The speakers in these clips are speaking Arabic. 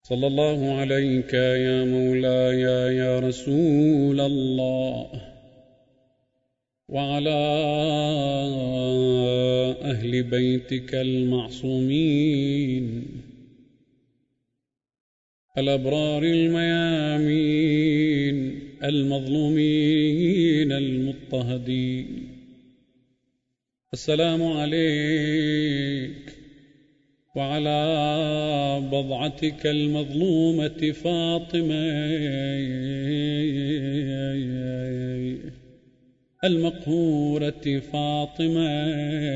صلى الله عليك يا مولاي يا رسول الله وعلى أهل بيتك المعصومين الأبرار الميامين المظلومين المضطهدين. السلام عليك وعلى بضعتك المظلومة فاطمة المقهورة فاطمة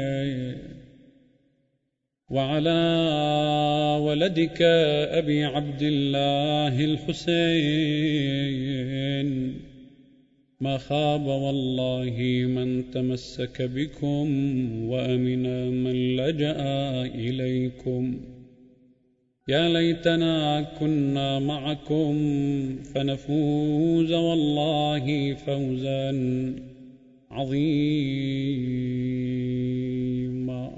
وعلى ولدك أبي عبد الله الحسين ما خاب والله من تمسك بكم وأمن من لجأ إليكم. يا ليتنا كنا معكم فنفوز والله فوزا عظيما.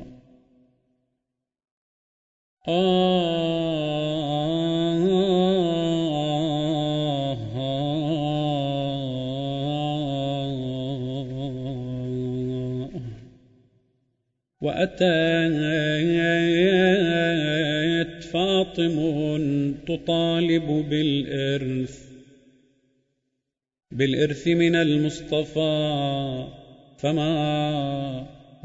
وأتت فاطم تطالب بالإرث من المصطفى فما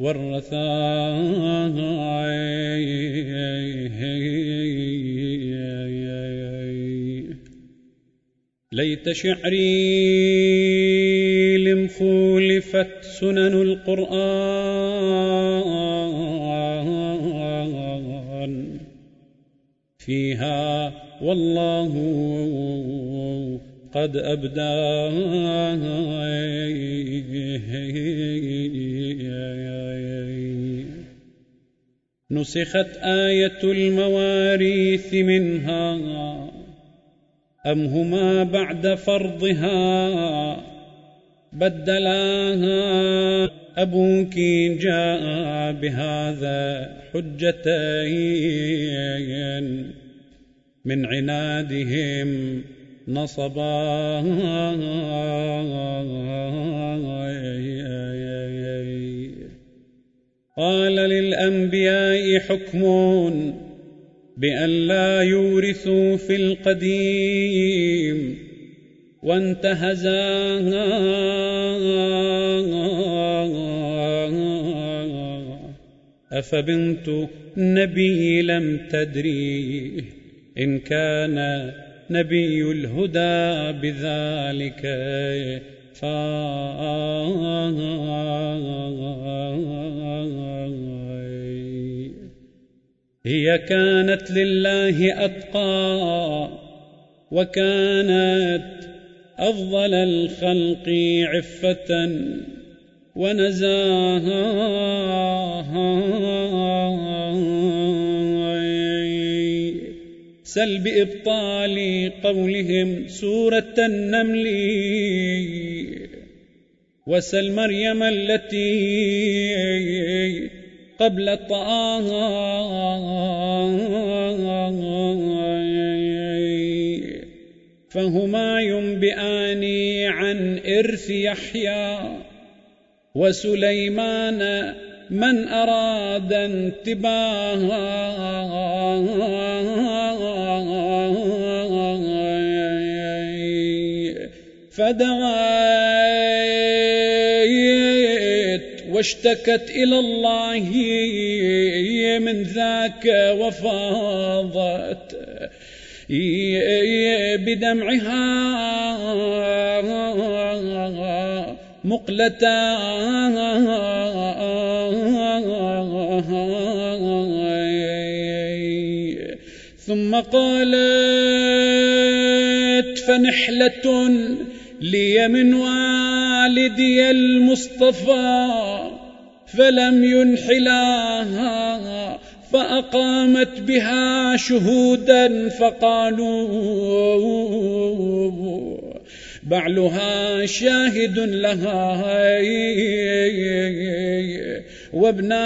ورثا ليت شعري لمخولفت سنن القرآن فيها والله قد أبدى نسخت آية المواريث منها أم هما بعد فرضها بدلاها أبوك جاء بهذا حجتين من عنادهم نصبا قال للأنبياء حكم بأن لا يورثوا في القديم وانتهزا أفبنت النبي لم تدري إن كان نبي الهدى بذلك هي كانت لله أتقى وكانت أفضل الخلق عفة ونزاها سل بإبطال قولهم سورة النمل وسل مريم التي قبل طه فهما ينبئان عن إرث يحيى وسليمان من أراد انتباها فدعت واشتكت إلى الله من ذاك وفاضت بدمعها مقلتا ثم قالت فنحلة لي من والدي المصطفى فلم ينحلاها فأقامت بها شهودا فقالوا بعلها شاهد لها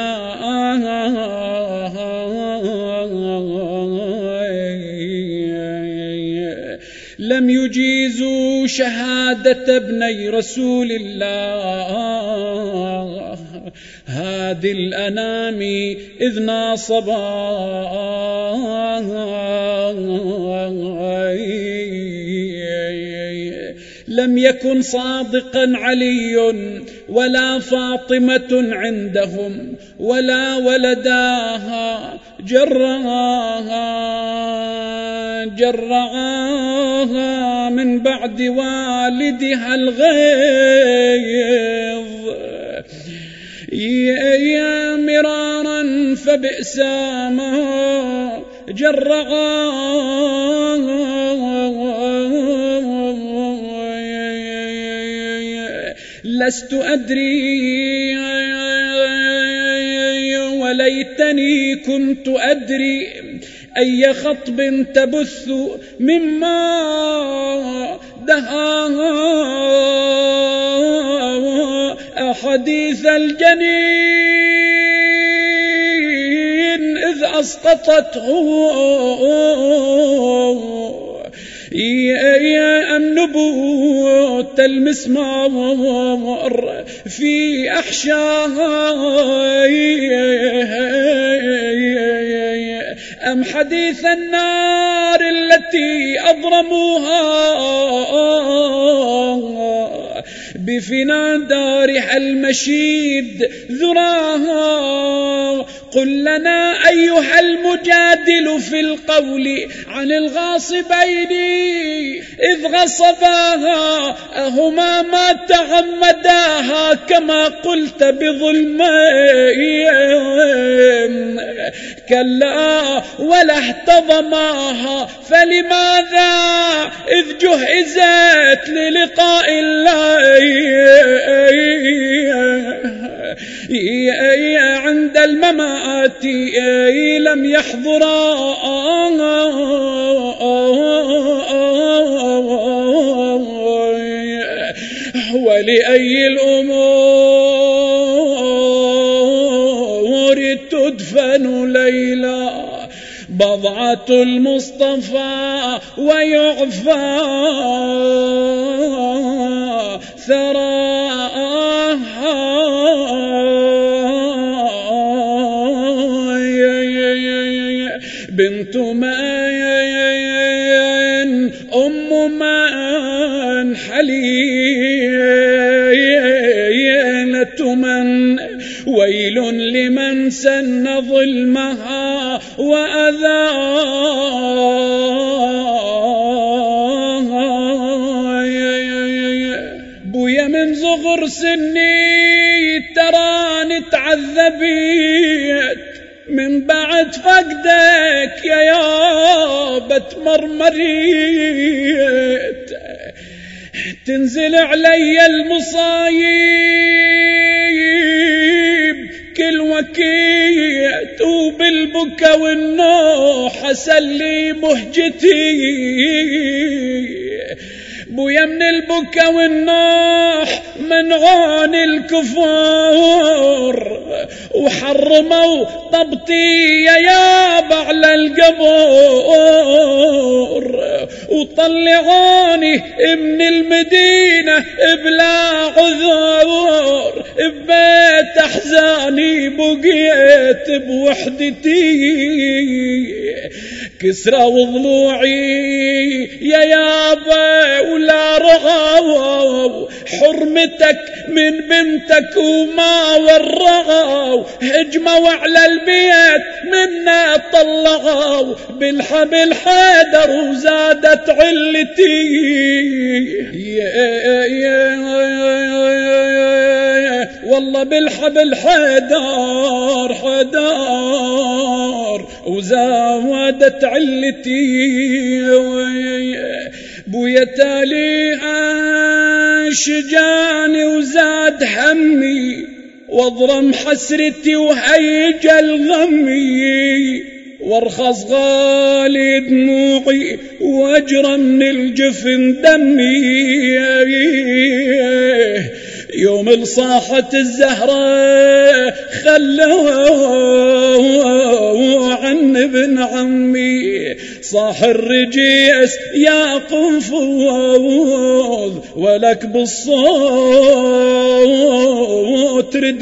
وابناها يجيز شهادة ابني رسول الله هادي الأنام إذ ناصبا لم يكن صادقا علي ولا فاطمة عندهم ولا ولداها جرعاها من بعد والدها الغيظ يا مرارا فبئس ما لست أدري وليتني كنت أدري أي خطب تبث مما دها حديث الجنين إذ أسقطته يا أم نبوة المسمار في أحشائي أم حديث النار التي أضرموها بفنا دارها المشيد ذراها قل لنا أيها المجادل في القول عن الغاصبين إذ غصباها أهما ما تعمداها كما قلت بظلمين كلا ولا احتضماها فلماذا إذ جهزت للقاء الله عند الممات لم يحضرا ولأي الأمور تدفن ليلى بضعة المصطفى ويعفى ثراها بنت من أم من حليلة من ويل لمن سن ظلمها وأذاها بويا من صغر سني تراني تعذبيت من بعد فقدك يا يابت مرمريت تنزل علي المصايب كل وكيت وبالبكا والنوح أسلي مهجتي بويا من البكا والنوح منعون الكفار وحرموا طبطي يا يابا على القبور وطلعوني من المدينة بلا عذور ببيت أحزاني بقيت بوحدتي كسرى وضلوعي يا يابا ولا رغاو حرمتك من بنتك وما ورغاو هجموا على البيت منا طلعوا بالحبل حيدر وزادت علتي والله بالحبل حيدر وزادت علتي بويا تاليها شجاني وزاد همي واضرم حسرتي وهيج الغمي وارخص غالي دموعي واجرى من الجفن دمي يوم الصاحة الزهرة خلوا عن ابن عمي صاح الرجيس يا قنفوذ ولك بالصوت رد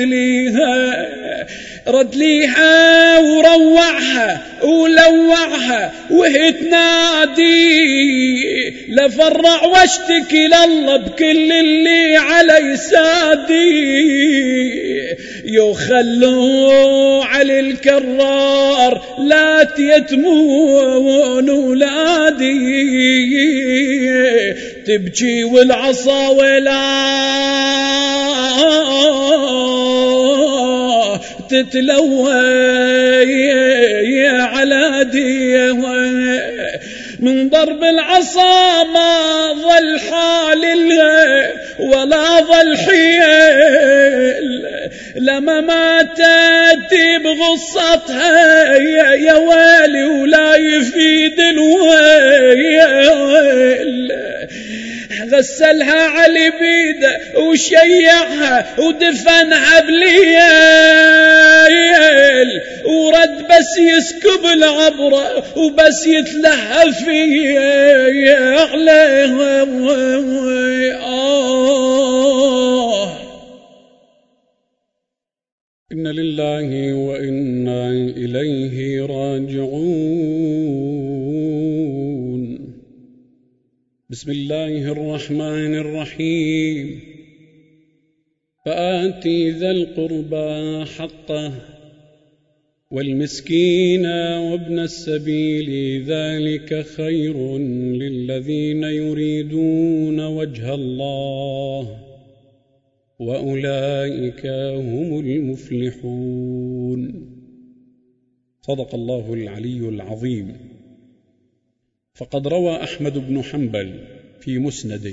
ليها وروعها ولوعها وهي تنادي لفرع واشتكي لله بكل اللي علي سادي يخلوا على الكرار لا تيتمون ولادي تبكي والعصا ولا تتلوى على ديه من ضرب العصا ما ظل حال ولا ظل حيل لما ماتت بغصتها يا ويلي ولا يفيد الويل غسلها على بيده وشيعها ودفنها بليل ورد بس يسكب العبرة وبس يتلهف فيه عليها إن لله وإنا إليه راجعون. بسم الله الرحمن الرحيم. فآتي ذا القربى حقه والمسكين وابن السبيل ذلك خير للذين يريدون وجه الله وأولئك هم المفلحون. صدق الله العلي العظيم. فقد روى أحمد بن حنبل في مسنده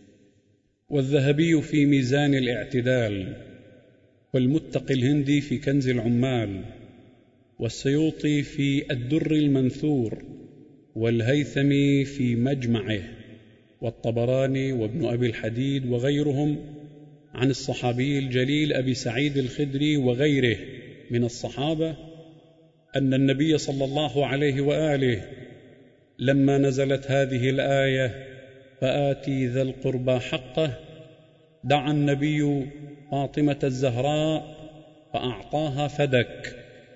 والذهبي في ميزان الاعتدال والمتقي الهندي في كنز العمال والسيوطي في الدر المنثور والهيثمي في مجمعه والطبراني وابن أبي الحديد وغيرهم عن الصحابي الجليل أبي سعيد الخدري وغيره من الصحابة أن النبي صلى الله عليه وآله لما نزلت هذه الآية فآتي ذا القربى حقه دعا النبي فاطمة الزهراء فأعطاها فدك.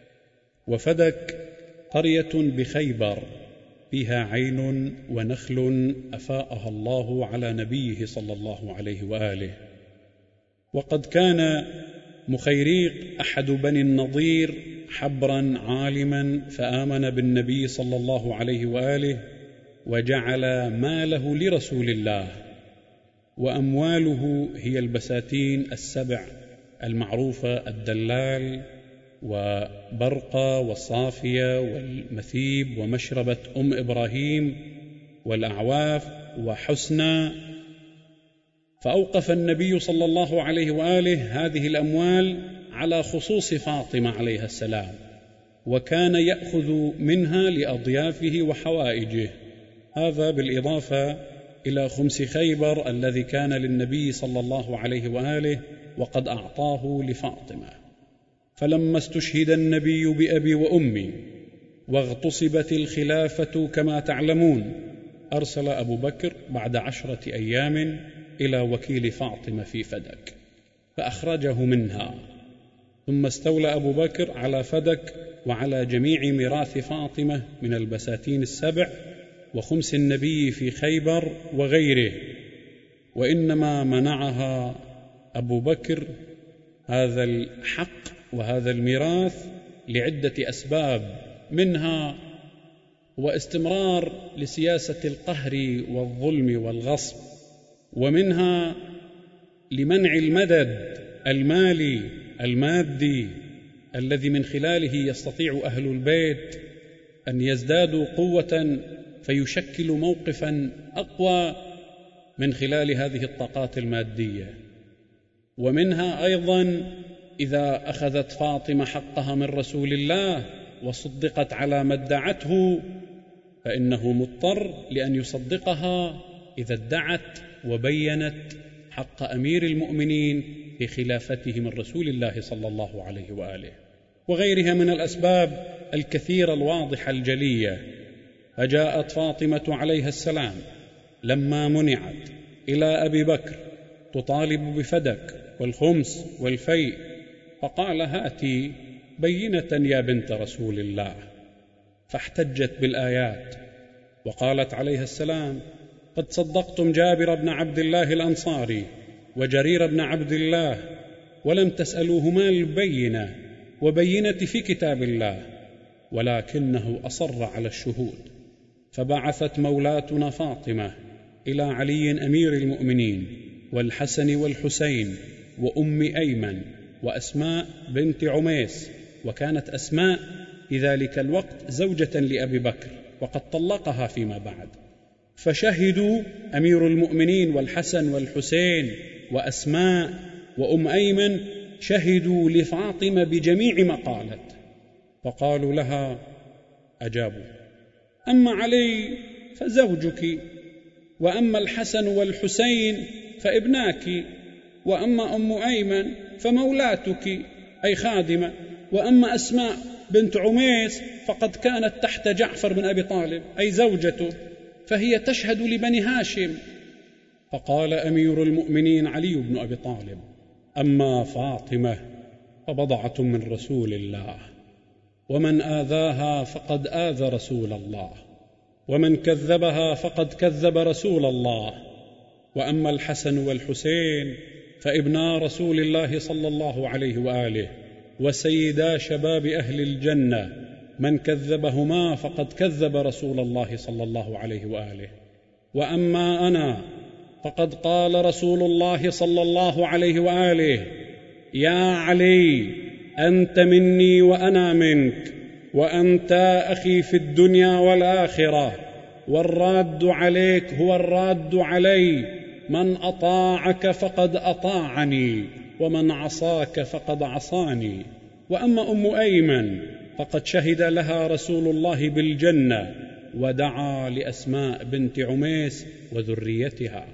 وفدك قرية بخيبر فيها عين ونخل أفاءها الله على نبيه صلى الله عليه وآله. وقد كان مخيريق أحد بني النضير حبرا عالما فآمن بالنبي صلى الله عليه وآله وجعل ماله لرسول الله، وأمواله هي البساتين السبع المعروفة الدلال وبرقة والصافية والمثيب ومشربة أم إبراهيم والأعواف وحسنى. فأوقف النبي صلى الله عليه وآله هذه الأموال على خصوص فاطمة عليها السلام، وكان يأخذ منها لأضيافه وحوائجه، هذا بالإضافة إلى خمس خيبر الذي كان للنبي صلى الله عليه وآله وقد أعطاه لفاطمة. فلما استشهد النبي بأبي وأمي واغتصبت الخلافة كما تعلمون، أرسل أبو بكر بعد 10 أيام إلى وكيل فاطمة في فدك فأخرجه منها، ثم استولى أبو بكر على فدك وعلى جميع ميراث فاطمة من البساتين السبع وخمس النبي في خيبر وغيره. وإنما منعها أبو بكر هذا الحق وهذا الميراث لعدة أسباب، منها واستمرار لسياسة القهر والظلم والغصب، ومنها لمنع المدد المالي المادي الذي من خلاله يستطيع أهل البيت أن يزدادوا قوة فيشكل موقفا أقوى من خلال هذه الطاقات المادية. ومنها أيضا إذا أخذت فاطمة حقها من رسول الله وصدقت على ما ادعته فإنه مضطر لأن يصدقها إذا ادعت وبينت حق أمير المؤمنين في خلافته من رسول الله صلى الله عليه وآله. وغيرها من الأسباب الكثيرة الواضحة الجلية. فجاءت فاطمة عليها السلام لما منعت إلى أبي بكر تطالب بفدك والخمس والفيء، فقال: هاتي بينة يا بنت رسول الله. فاحتجت بالآيات وقالت عليها السلام: قد صدقتم جابر بن عبد الله الأنصاري وجرير بن عبد الله ولم تسألوهما البينة، وبينة في كتاب الله، ولكنه أصر على الشهود. فبعثت مولاتنا فاطمة إلى علي أمير المؤمنين والحسن والحسين وأم أيمن وأسماء بنت عميس، وكانت أسماء في ذلك الوقت زوجة لأبي بكر وقد طلقها فيما بعد. فشهدوا أمير المؤمنين والحسن والحسين وأسماء وأم أيمن شهدوا لفاطمة بجميع ما قالت. فقالوا لها، أجابوا: أما علي فزوجك، وأما الحسن والحسين فابناك، وأما أم أيمن فمولاتك أي خادمة، وأما أسماء بنت عميس فقد كانت تحت جعفر بن أبي طالب أي زوجته، فهي تشهد لبني هاشم. فقال أمير المؤمنين علي بن أبي طالب: أما فاطمة فبضعة من رسول الله، ومن آذاها فقد آذى رسول الله، ومن كذبها فقد كذب رسول الله. وأما الحسن والحسين فابنا رسول الله صلى الله عليه وآله وسيدا شباب أهل الجنة، من كذبهما فقد كذب رسول الله صلى الله عليه وآله. وأما أنا فقد قال رسول الله صلى الله عليه وآله: يا علي أنت مني وأنا منك، وأنت أخي في الدنيا والآخرة، والراد عليك هو الراد علي، من أطاعك فقد أطاعني، ومن عصاك فقد عصاني. وأما أم أيمن فقد شهد لها رسول الله بالجنة، ودعا لأسماء بنت عميس وذريتها.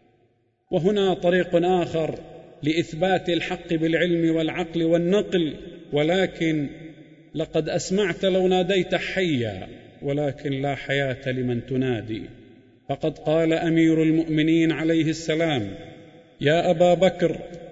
وهنا طريق آخر لإثبات الحق بالعلم والعقل والنقل، ولكن لقد أسمعت لو ناديت حيا، ولكن لا حياة لمن تنادي. فقد قال أمير المؤمنين عليه السلام: يا أبا بكر،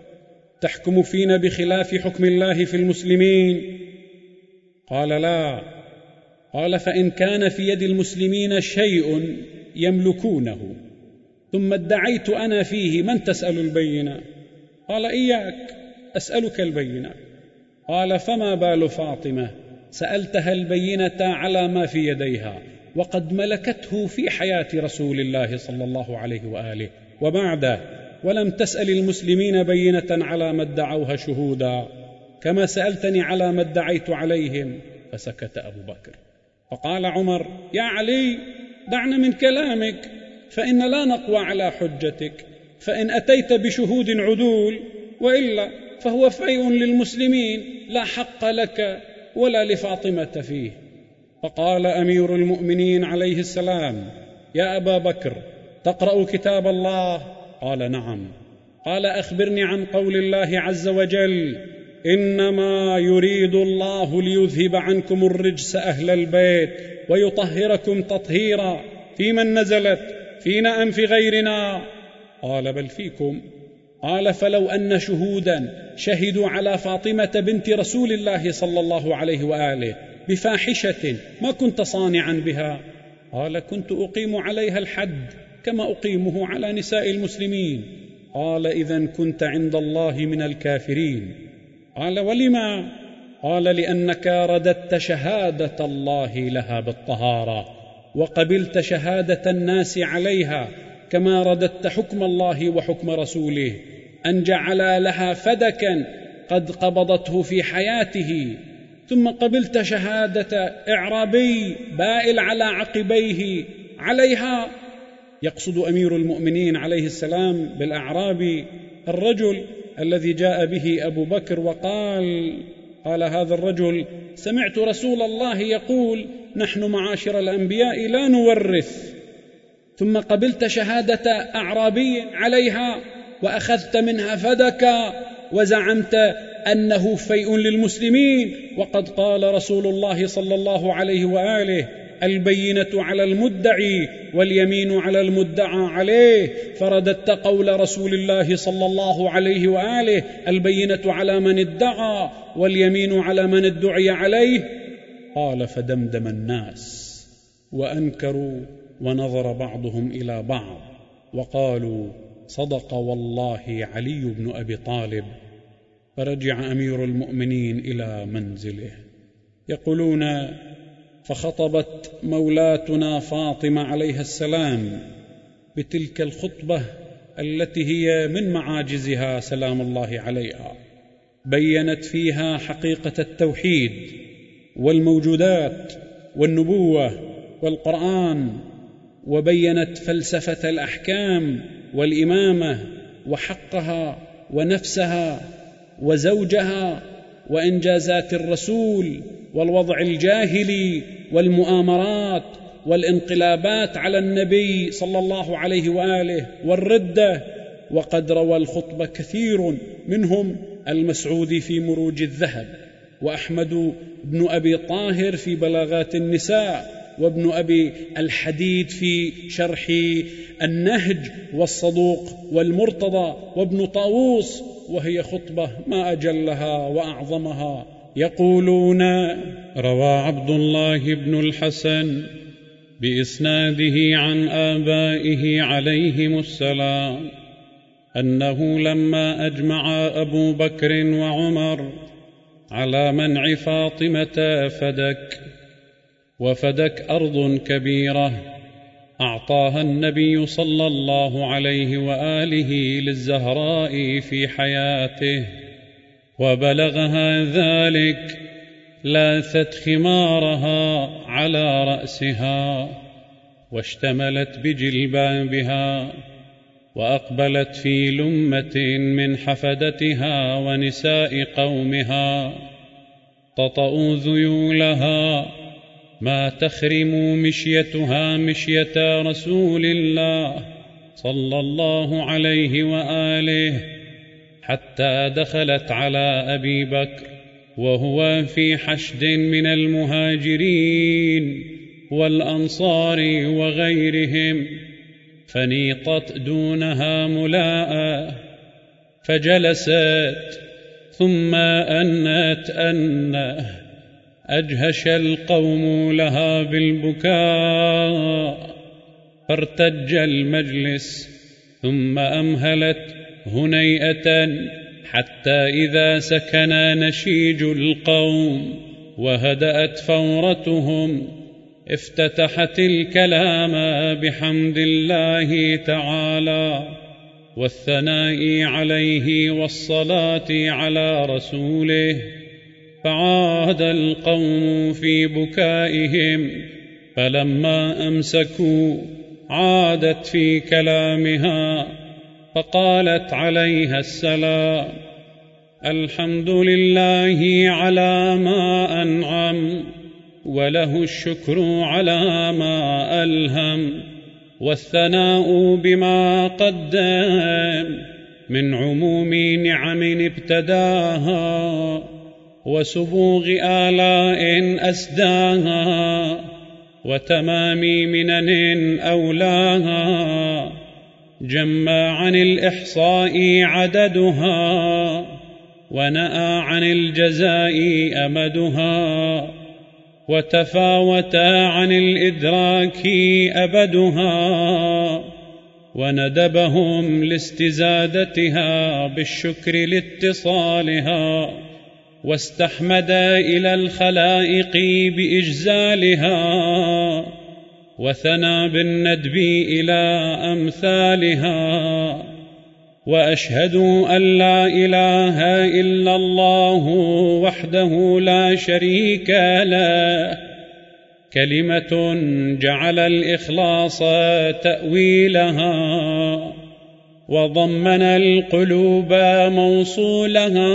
تحكم فينا بخلاف حكم الله في المسلمين؟ قال: لا. قال: فإن كان في يد المسلمين شيء يملكونه ثم ادعيت أنا فيه، من تسأل البينة؟ قال: إياك أسألك البينة. قال: فما بال فاطمة سألتها البينة على ما في يديها وقد ملكته في حياة رسول الله صلى الله عليه وآله وبعده، ولم تسأل المسلمين بينة على ما ادعوها شهودا كما سألتني على ما ادعيت عليهم. فسكت أبو بكر. فقال عمر: يا علي، دعنا من كلامك، فإن لا نقوى على حجتك، فإن أتيت بشهود عدول، وإلا فهو فيء للمسلمين لا حق لك ولا لفاطمة فيه. فقال أمير المؤمنين عليه السلام: يا أبا بكر، تقرأ كتاب الله؟ قال: نعم. قال: أخبرني عن قول الله عز وجل: إنما يريد الله ليذهب عنكم الرجس أهل البيت ويطهركم تطهيرا. في من نزلت؟ فينا أم في غيرنا؟ قال: بل فيكم. قال: فلو أن شهودا شهدوا على فاطمة بنت رسول الله صلى الله عليه وآله بفاحشة ما كنت صانعا بها؟ قال: كنت أقيم عليها الحد كما أقيمه على نساء المسلمين. قال: إذن كنت عند الله من الكافرين. قال: ولما؟ قال: لأنك رددت شهادة الله لها بالطهارة، وقبلت شهادة الناس عليها، كما رددت حكم الله وحكم رسوله أن جعل لها فدكا قد قبضته في حياته، ثم قبلت شهادة إعرابي بائل على عقبيه عليها. يقصد أمير المؤمنين عليه السلام بالأعرابي الرجل الذي جاء به أبو بكر قال هذا الرجل: سمعت رسول الله يقول: نحن معاشر الأنبياء لا نورث. ثم قبلت شهادة أعرابي عليها وأخذت منها فدكا، وزعمت أنه فيء للمسلمين، وقد قال رسول الله صلى الله عليه وآله: البينة على المدعي واليمين على المدعى عليه. فرددت قول رسول الله صلى الله عليه وآله: البينة على من ادعى واليمين على من ادعي عليه. قال: فدمدم الناس وأنكروا، ونظر بعضهم إلى بعض وقالوا: صدق والله علي بن أبي طالب. فرجع أمير المؤمنين إلى منزله. يقولون: فخطبت مولاتنا فاطمة عليها السلام بتلك الخطبة التي هي من معاجزها سلام الله عليها، بيّنت فيها حقيقة التوحيد والموجودات والنبوة والقرآن، وبيّنت فلسفة الأحكام والإمامة وحقها ونفسها وزوجها وإنجازات الرسول والوضع الجاهلي والمؤامرات والانقلابات على النبي صلى الله عليه وآله والردة. وقد روى الخطبة كثير منهم: المسعودي في مروج الذهب، وأحمد بن أبي طاهر في بلاغات النساء، وابن أبي الحديد في شرح النهج، والصدوق والمرتضى، وابن طاووس، وهي خطبة ما أجلها وأعظمها. يقولون: روى عبد الله بن الحسن بإسناده عن آبائه عليهم السلام أنه لما أجمع أبو بكر وعمر على منع فاطمة وفدك أرض كبيرة أعطاها النبي صلى الله عليه وآله للزهراء في حياته، وبلغها ذلك لاثت خمارها على رأسها واشتملت بجلبابها، وأقبلت في لمة من حفدتها ونساء قومها تطأ ذيولها ما تخرم مشيتها مشية رسول الله صلى الله عليه وآله، حتى دخلت على أبي بكر وهو في حشد من المهاجرين والأنصار وغيرهم، فنيطت دونها ملاء فجلست، ثم أنت أجهش القوم لها بالبكاء، فارتج المجلس، ثم أمهلت هنيئة حتى إذا سكن نشيج القوم وهدأت فورتهم افتتحت الكلام بحمد الله تعالى والثناء عليه والصلاة على رسوله، فعاد القوم في بكائهم، فلما أمسكوا عادت في كلامها فقالت عليها السلام: الحمد لله على ما أنعم، وله الشكر على ما ألهم، والثناء بما قدم من عموم نعم ابتداها وسبوغ آلاء أسداها وتمام منن أولاها، جمع عن الإحصاء عددها ونأى عن الجزاء أمدها، وتفاوت عن الإدراك أبدها، وندبهم لاستزادتها بالشكر لاتصالها، واستحمد إلى الخلائق بإجزالها، وثنى بالندب إلى أمثالها. وأشهد أن لا إله إلا الله وحده لا شريك له، كلمة جعل الإخلاص تأويلها، وضمن القلوب موصولها،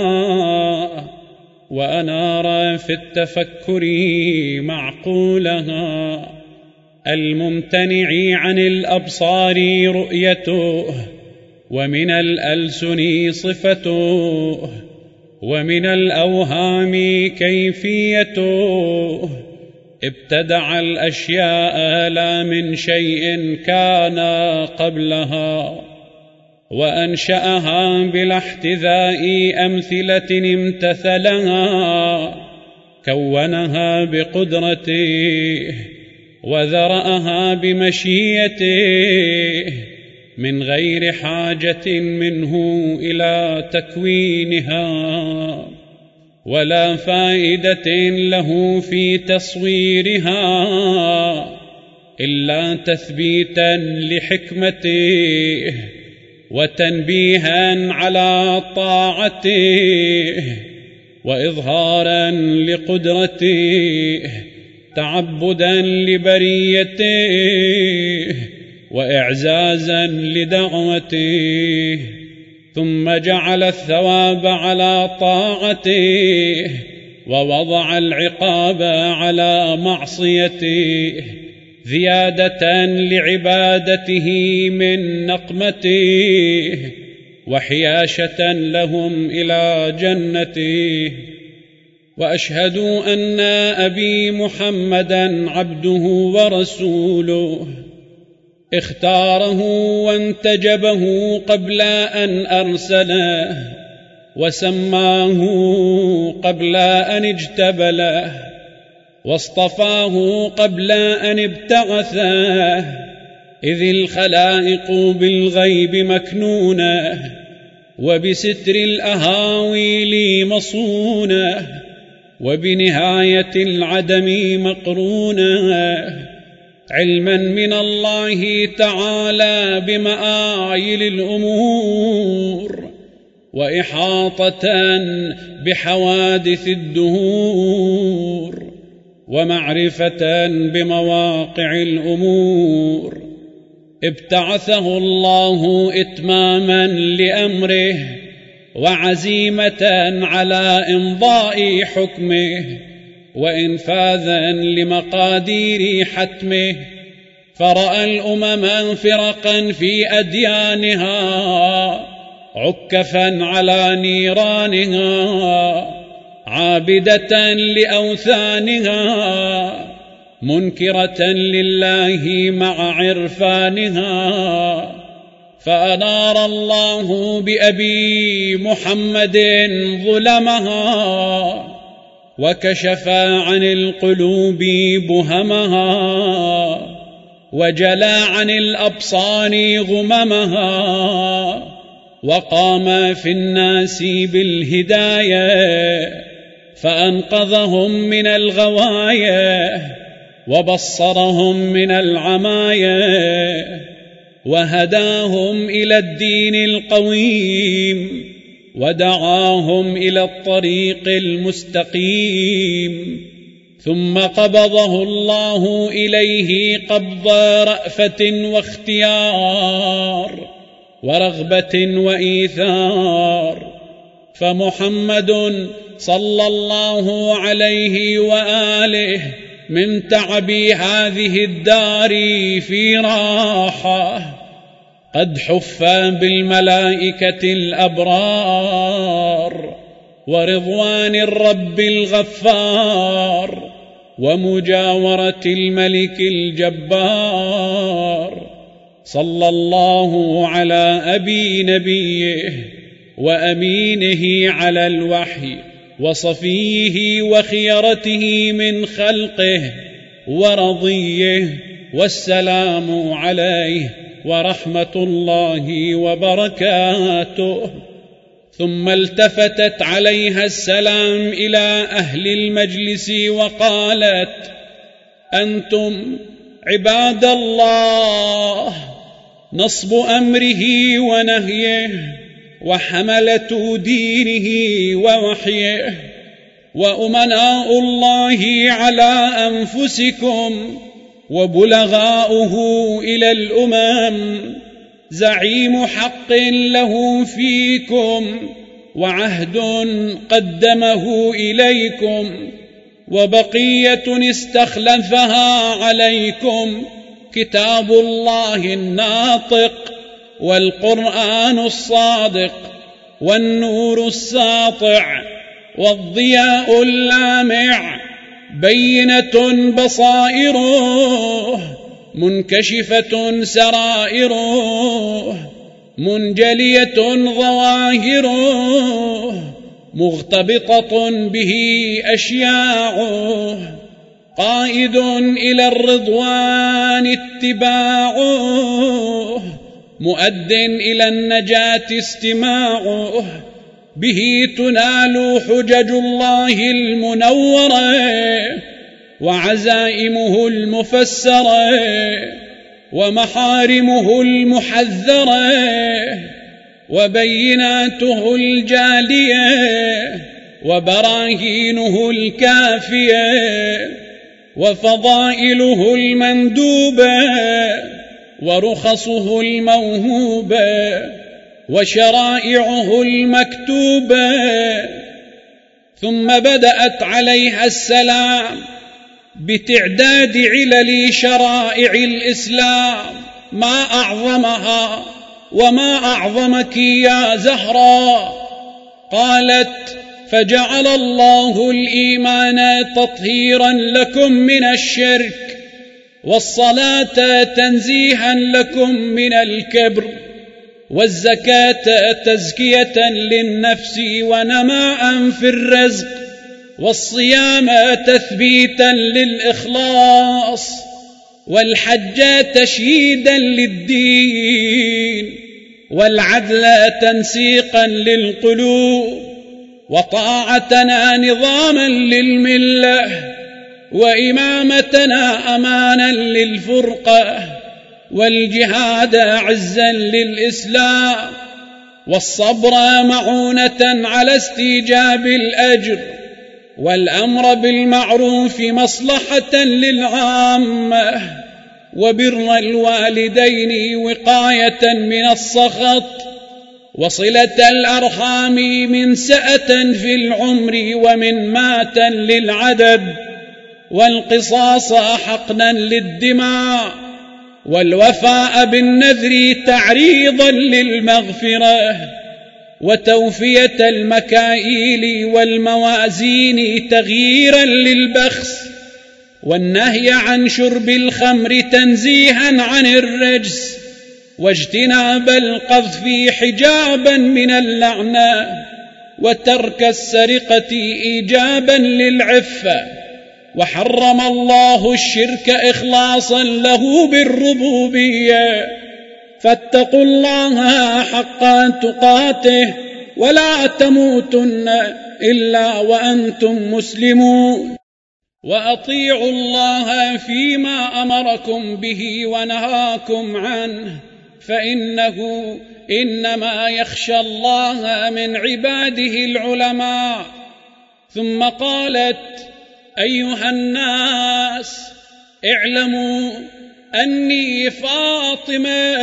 وأنار في التفكر معقولها، الممتنع عن الأبصار رؤيته، ومن الألسن صفته، ومن الأوهام كيفيته، ابتدع الأشياء لا من شيء كان قبلها، وأنشأها بلا احتذاء أمثلة امتثلها، كونها بقدرته وذرأها بمشيئته من غير حاجة منه إلى تكوينها، ولا فائدة له في تصويرها إلا تثبيتا لحكمته وتنبيها على طاعته وإظهارا لقدرته، تعبدا لبريته وإعزازا لدعوته، ثم جعل الثواب على طاعته ووضع العقاب على معصيته، زيادة لعبادته من نقمته وحياشة لهم إلى جنته. وأشهد أن أبي محمدا عبده ورسوله، اختاره وانتجبه قبل أن أرسله، وسماه قبل أن اجتبله، واصطفاه قبل أن ابتعثه، إذ الخلائق بالغيب مكنونة وبستر الأهاويل مصونة وبنهاية العدم مقرونة، علما من الله تعالى بمآيل الأمور، وإحاطة بحوادث الدهور، ومعرفة بمواقع الأمور. ابتعثه الله إتماما لأمره وعزيمة على إمضاء حكمه وإنفاذا لمقادير حتمه، فرأى الأمم فرقا في أديانها عكفا على نيرانها، عابدة لأوثانها منكرة لله مع عرفانها، فأنار الله بأبي محمد ظلمها وكشف عن القلوب بهمها وجلى عن الأبصار غممها، وقام في الناس بالهداية فأنقذهم من الغوايا وبصرهم من العمايا وهداهم إلى الدين القويم ودعاهم إلى الطريق المستقيم، ثم قبضه الله إليه قبض رأفة واختيار ورغبة وإيثار، فمحمد صلى الله عليه وآله من تعب هذه الدار في راحة، قد حف بالملائكة الأبرار ورضوان الرب الغفار ومجاورة الملك الجبار، صلى الله على أبي نبيه وأمينه على الوحي وصفيه وخيرته من خلقه ورضيه، والسلام عليه ورحمة الله وبركاته. ثم التفتت عليها السلام إلى أهل المجلس وقالت: أنتم عباد الله نصب أمره ونهيه وحملة دينه ووحيه، وأمناء الله على أنفسكم وبلغاؤه إلى الأمم، زعيم حق له فيكم وعهد قدمه إليكم، وبقية استخلفها عليكم، كتاب الله الناطق والقرآن الصادق والنور الساطع والضياء اللامع بينة بصائره، منكشفة سرائره، منجلية ظواهره، مغتبطة به أشياعه، قائد إلى الرضوان اتباعه، مؤد إلى النجاة استماعه، به تنال حجج الله المنورة وعزائمه المفسرة ومحارمه المحذرة وبيناته الجالية وبراهينه الكافية وفضائله المندوبة ورخصه الموهوبة وشرائعه المكتوبة. ثم بدأت عليها السلام بتعداد علل شرائع الإسلام، ما أعظمها وما أعظمك يا زهراء. قالت: فجعل الله الإيمان تطهيرا لكم من الشرك، والصلاة تنزيها لكم من الكبر، والزكاة تزكية للنفس ونماء في الرزق، والصيام تثبيتا للإخلاص، والحج تشييدا للدين، والعدل تنسيقا للقلوب، وطاعتنا نظاما للملة، وإمامتنا أمانا للفرقة، والجهاد عزا للإسلام، والصبر معونة على استيجاب الأجر، والأمر بالمعروف مصلحة للعامة، وبر الوالدين وقاية من السخط، وصلة الأرحام من سأة في العمر ومن مات للعدد، والقصاص حقنا للدماء، والوفاء بالنذر تعريضا للمغفرة، وتوفية المكائيل والموازين تغييرا للبخس، والنهي عن شرب الخمر تنزيها عن الرجس، واجتناب القذف حجابا من اللعنة، وترك السرقة إيجابا للعفة. وحرم الله الشرك إخلاصا له بالربوبية، فاتقوا الله حق تقاته ولا تموتن إلا وأنتم مسلمون، وأطيعوا الله فيما أمركم به ونهاكم عنه، فإنه إنما يخشى الله من عباده العلماء. ثم قالت: أيها الناس، اعلموا أني فاطمة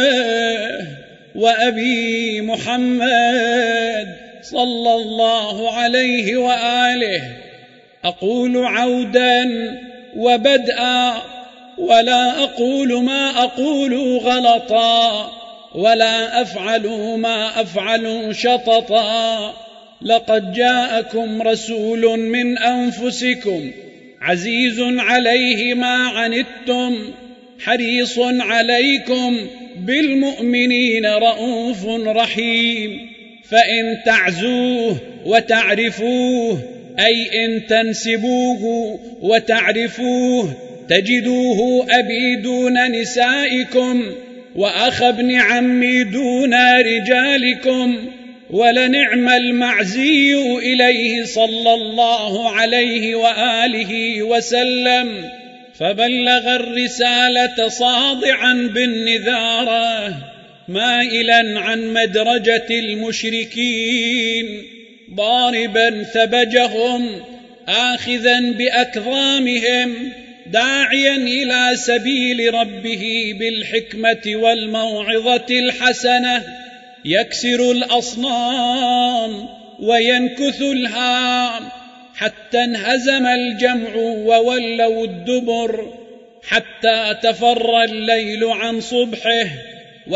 وأبي محمد صلى الله عليه وآله، أقول عودا وبدءا، ولا أقول ما أقول غلطا، ولا أفعل ما أفعل شططا. لقد جاءكم رسول من أنفسكم عزيز عليه ما عنتم، حريص عليكم بالمؤمنين رؤوف رحيم. فإن تعزوه وتعرفوه، أي إن تنسبوه وتعرفوه، تجدوه أبي دون نسائكم، وأخ ابن عمي دون رجالكم، ولنعم المعزي إليه صلى الله عليه وآله وسلم. فبلغ الرسالة صادعا بالنذارة، مائلا عن مدرجة المشركين، ضاربا ثبجهم، آخذا بأكظامهم، داعيا إلى سبيل ربه بالحكمة والموعظة الحسنة، يكسر الأصنام وينكث الهام، حتى انهزم الجمع وولوا الدبر، حتى تفر الليل عن صبحه،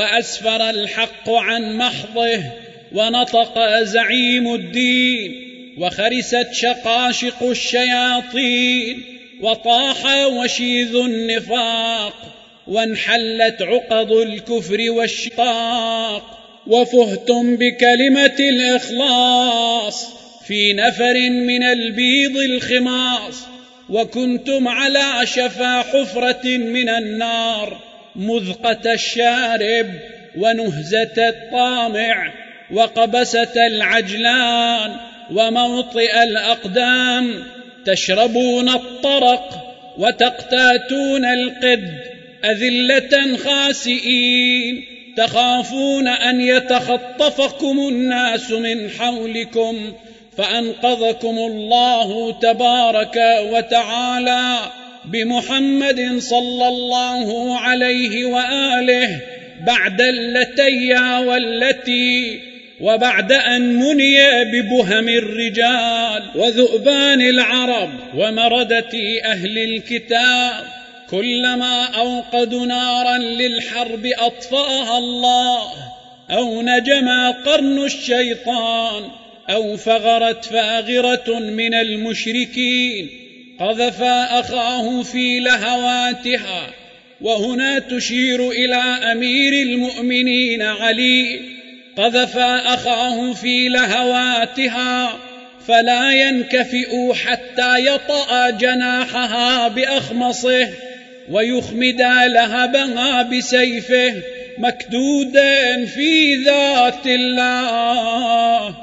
وأسفر الحق عن محضه، ونطق زعيم الدين وخرست شقاشق الشياطين، وطاح وشيذ النفاق، وانحلت عقد الكفر والشقاق، وفهتم بكلمة الإخلاص في نفر من البيض الخماص، وكنتم على شفا حفرة من النار، مذقة الشارب ونهزة الطامع، وقبسة العجلان، وموطئ الأقدام، تشربون الطرق وتقتاتون القد، أذلة خاسئين، تخافون أن يتخطفكم الناس من حولكم، فأنقذكم الله تبارك وتعالى بمحمد صلى الله عليه وآله بعد اللتي والتي، وبعد أن مني ببهم الرجال وذؤبان العرب ومردة أهل الكتاب. كلما أوقدوا نارا للحرب أطفأها الله، أو نجم قرن الشيطان، أو فغرت فاغرة من المشركين قذف أخاه في لهواتها. وهنا تشير إلى أمير المؤمنين علي، قذف أخاه في لهواتها فلا ينكفئ حتى يطأ جناحها بأخمصه، ويخمد لهبها بسيفه، مكدودا في ذات الله،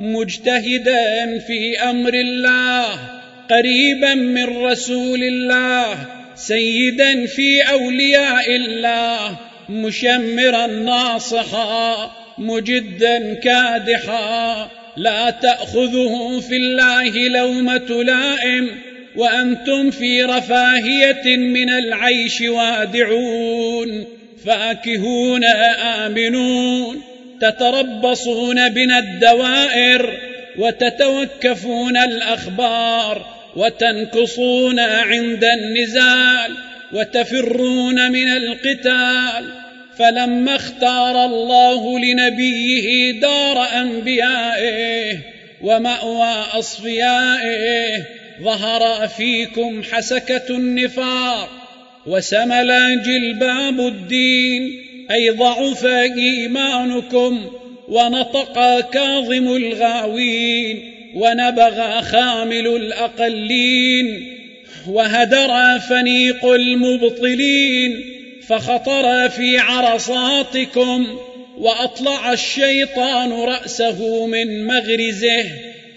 مجتهدا في أمر الله، قريبا من رسول الله، سيدا في أولياء الله، مشمرا ناصحا، مجدا كادحا، لا تأخذه في الله لومة لائم، وأنتم في رفاهية من العيش وادعون، فاكهون آمنون، تتربصون بنا الدوائر، وتتوكفون الأخبار، وتنكصون عند النزال، وتفرون من القتال. فلما اختار الله لنبيه دار أنبيائه ومأوى أصفيائه، ظهر فيكم حسكة النفاق، وسمل جلباب الدين، أي ضعف إيمانكم، ونطق كاظم الغاوين، ونبغ خامل الأقلين، وهدر فنيق المبطلين، فخطر في عرصاتكم، وأطلع الشيطان رأسه من مغرزه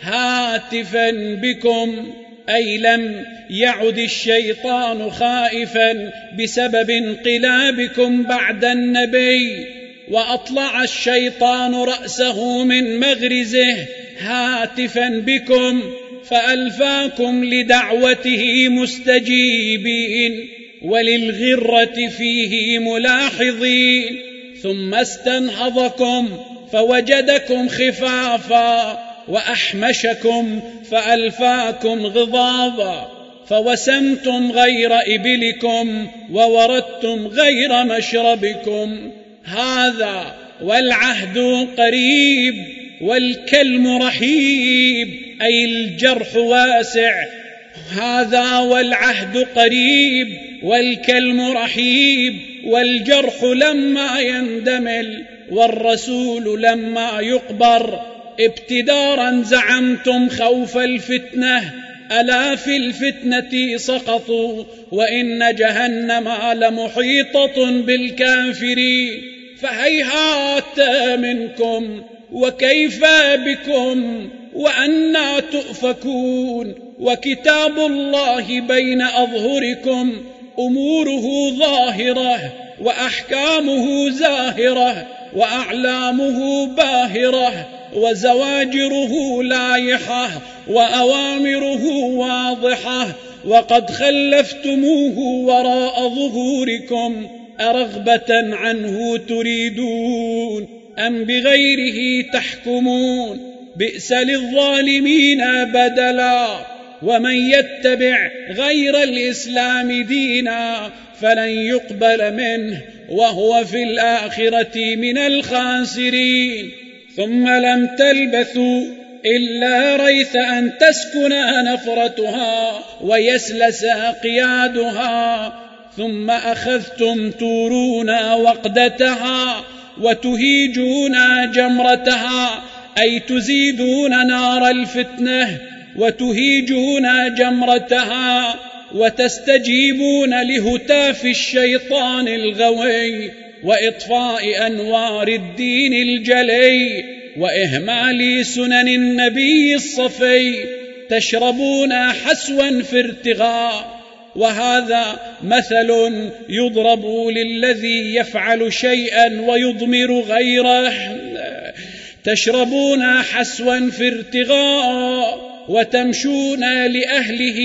هاتفا بكم، أي لم يعد الشيطان خائفا بسبب انقلابكم بعد النبي، وأطلع الشيطان رأسه من مغرزه هاتفا بكم، فألفاكم لدعوته مستجيبين، وللغرة فيه ملاحظين، ثم استنهضكم فوجدكم خفافا، وأحمشكم فألفاكم غضابا، فوسمتم غير إبلكم، ووردتم غير مشربكم. هذا والعهد قريب، والكلم رحيب، أي الجرح واسع. هذا والعهد قريب، والكلم رحيب، والجرح لما يندمل، والرسول لما يقبر. ابتدارا زعمتم خوف الفتنة، ألا في الفتنة سقطوا، وإن جهنم لمحيطة بالكافرين. فهيهات منكم، وكيف بكم، وأنى تؤفكون. وكتاب الله بين أظهركم، أموره ظاهرة، وأحكامه زاهرة، وأعلامه باهرة، وزواجره لايحة، وأوامره واضحة، وقد خلفتموه وراء ظهوركم، أرغبة عنه تريدون أم بغيره تحكمون؟ بئس للظالمين بدلا. ومن يتبع غير الإسلام دينا فلن يقبل منه، وهو في الآخرة من الخاسرين. ثم لم تلبثوا إلا ريث أن تسكن نفرتها ويسلس قيادها، ثم أخذتم تورون وقدتها وتهيجون جمرتها، أي تزيدون نار الفتنة وتهيجون جمرتها، وتستجيبون لهتاف الشيطان الغوي وإطفاء أنوار الدين الجلي وإهمال سنن النبي الصفي، تشربون حسوا في ارتغاء. وهذا مثل يضرب للذي يفعل شيئا ويضمر غيره. تشربون حسوا في ارتغاء وتمشون لأهله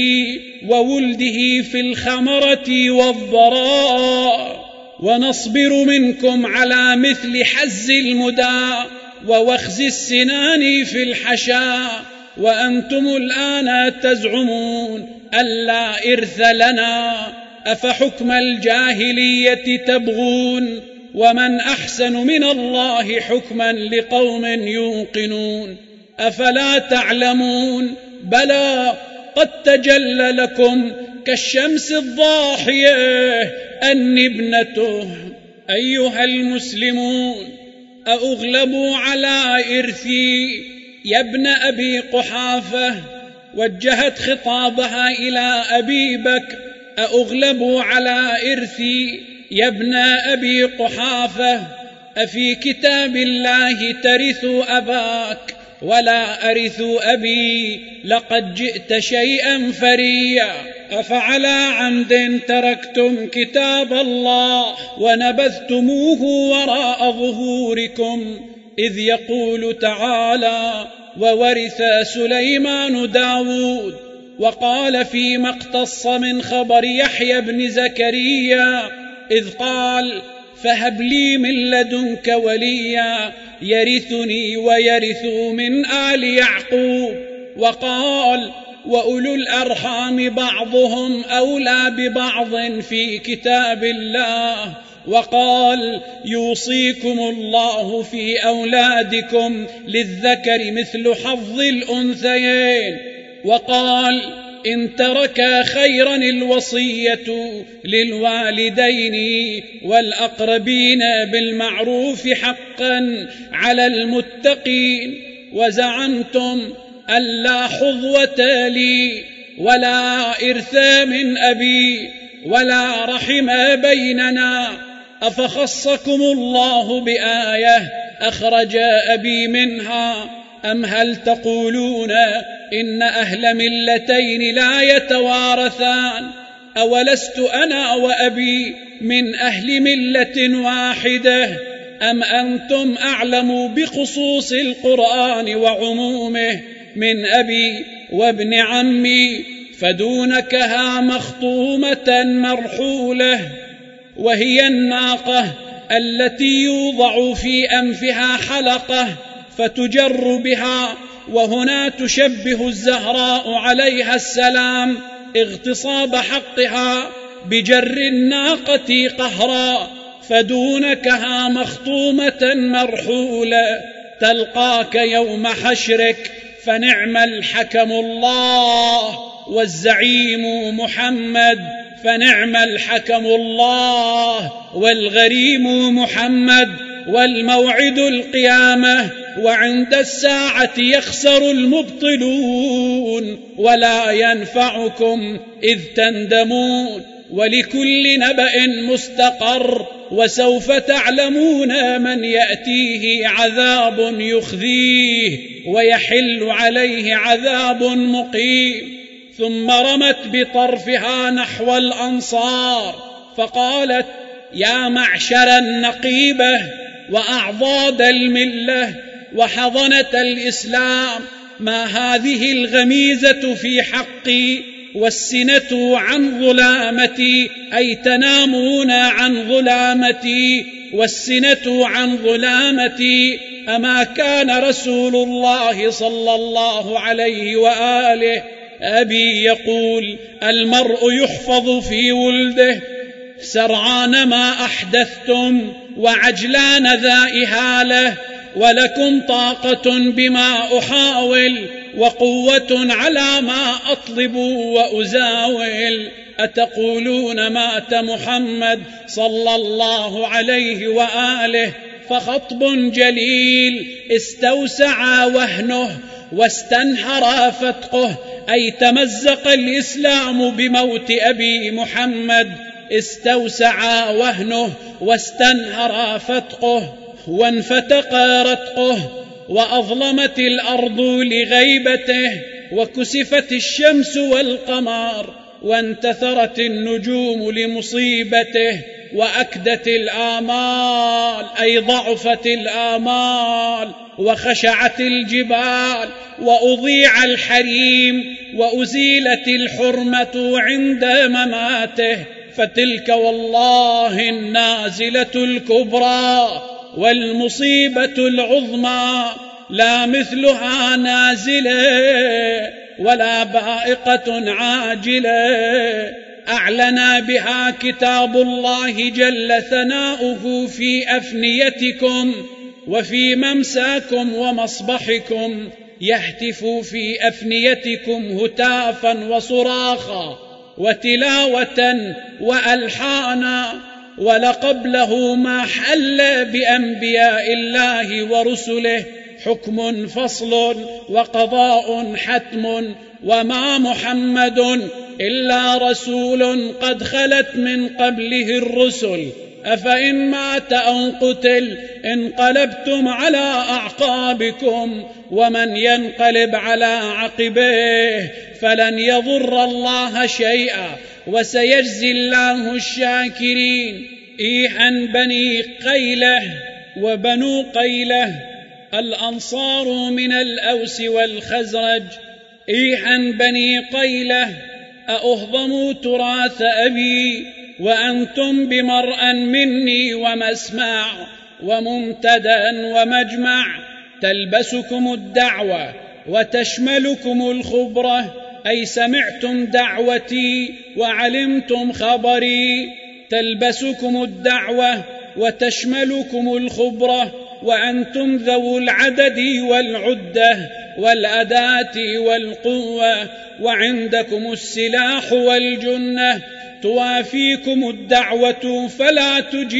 وولده في الخمرة والضراء، ونصبر منكم على مثل حز المدى ووخز السنان في الحشاء، وأنتم الآن تزعمون ألا إرث لنا، أفحكم الجاهلية تبغون، ومن أحسن من الله حكما لقوم يوقنون. أفلا تعلمون؟ بلى قد تجلى لكم كالشمس الضاحية أني ابنته. أيها المسلمون، أأغلبوا على إرثي يا ابن أبي قحافة؟ وجهت خطابها إلى أبي بكر: أأغلبوا على إرثي يا ابن أبي قحافة؟ أفي كتاب الله ترث أباك ولا أرث أبي؟ لقد جئت شيئا فريا. أفعلى عمد تركتم كتاب الله ونبذتموه وراء ظهوركم؟ إذ يقول تعالى: وورث سليمان داود. وقال فيما اقتص من خبر يحيى بن زكريا إذ قال: فهب لي من لدنك وليا يرثني ويرث من آل يعقوب. وقال: وأولو الأرحام بعضهم أولى ببعض في كتاب الله. وقال: يوصيكم الله في أولادكم للذكر مثل حظ الأنثيين. وقال: إن ترك خيرا الوصية للوالدين والأقربين بالمعروف حقا على المتقين. وزعمتم ألا حظوة لي ولا إرث من أبي ولا رحم بيننا، أفخصكم الله بآية أخرج أبي منها؟ أم هل تقولون إن أهل ملتين لا يتوارثان؟ أولست أنا وأبي من أهل ملة واحدة؟ أم أنتم أعلم بخصوص القرآن وعمومه من أبي وابن عمي؟ فدونكها مخطومة مرحولة، وهي الناقة التي يوضع في أنفها حلقة فتجر بها، وهنا تشبه الزهراء عليها السلام اغتصاب حقها بجر الناقة قهرا. فدونكها مخطومة مرحولة، تلقاك يوم حشرك فنعم الحكم الله، والزعيم محمد فنعم الحكم الله، والغريم محمد، والموعد القيامة، وعند الساعة يخسر المبطلون ولا ينفعكم إذ تندمون. ولكل نبأ مستقر، وسوف تعلمون من يأتيه عذاب يخزيه ويحل عليه عذاب مقيم. ثم رمت بطرفها نحو الأنصار فقالت: يا معشر النقيبة وأعضاد الملة وحضنة الإسلام، ما هذه الغميزة في حقي والسنة عن ظلامتي؟ أي تنامون عن ظلامتي والسنة عن ظلامتي. أما كان رسول الله صلى الله عليه وآله أبي يقول: المرء يحفظ في ولده سرعان ما أحدثتم وعجلان ذا إهالة، ولكم طاقة بما أحاول وقوة على ما أطلب وأزاول. أتقولون مات محمد صلى الله عليه وآله فخطب جليل استوسع وهنه واستنحر فتقه، أي تمزق الإسلام بموت أبي محمد. استوسع وهنه واستنهر فتقه وانفتق رتقه، وأظلمت الأرض لغيبته، وكسفت الشمس والقمر، وانتثرت النجوم لمصيبته، وأكدت الآمال أي ضعفت الآمال، وخشعت الجبال، وأضيع الحريم، وأزيلت الحرمة عند مماته. فتلك والله النازلة الكبرى والمصيبة العظمى، لا مثلها نازلة ولا بائقة عاجلة، أعلن بها كتاب الله جل ثناؤه في أفنيتكم وفي ممساكم ومصبحكم، يهتف في أفنيتكم هتافا وصراخا وتلاوة وألحانا، ولقبله ما حل بأنبياء الله ورسله حكم فصل وقضاء حتم، وما محمد إلا رسول قد خلت من قبله الرسل، أفإن مات أو قتل انقلبتم على أعقابكم، ومن ينقلب على عقبيه فلن يضر الله شيئا، وسيجزي الله الشاكرين. إيحا بني قيلة وبنو قيلة الأنصار من الأوس والخزرج. إيحا بني قيلة أأهضموا تراث أبي وأنتم بمرأى مني ومسمع وممتدى ومجمع، تلبسكم الدعوة وتشملكم الخبرة، أي سمعتم دعوتي وعلمتم خبري. تلبسكم الدعوة وتشملكم الخبرة، وأنتم ذو العدد والعدة والأداة والقوة، وعندكم السلاح والجنة، توافيكم الدعوة فلا